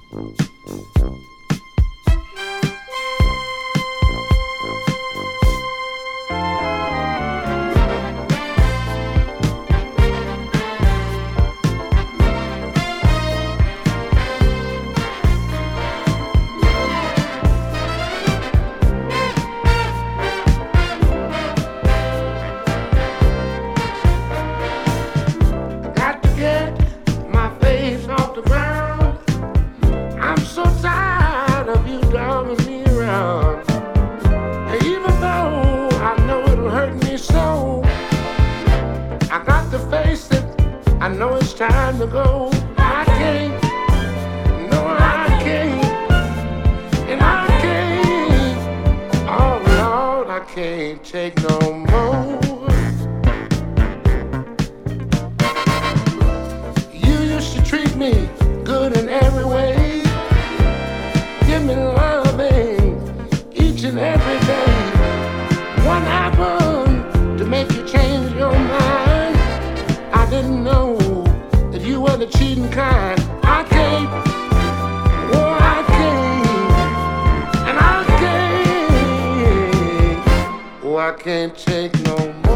Got to get my face off the ground. I'm so tired of you dogging me around. And even though I know it'll hurt me so, I got to face it. I know it's time to go. I can't, no, I can't, and I can't. Oh Lord, I can't take no more. You used to treat me good in every way. Give me loving each and every day. What happened to make you change your mind? I didn't know that you were the cheating kind. I can't, oh I can't, and I can't, oh I can't take no more.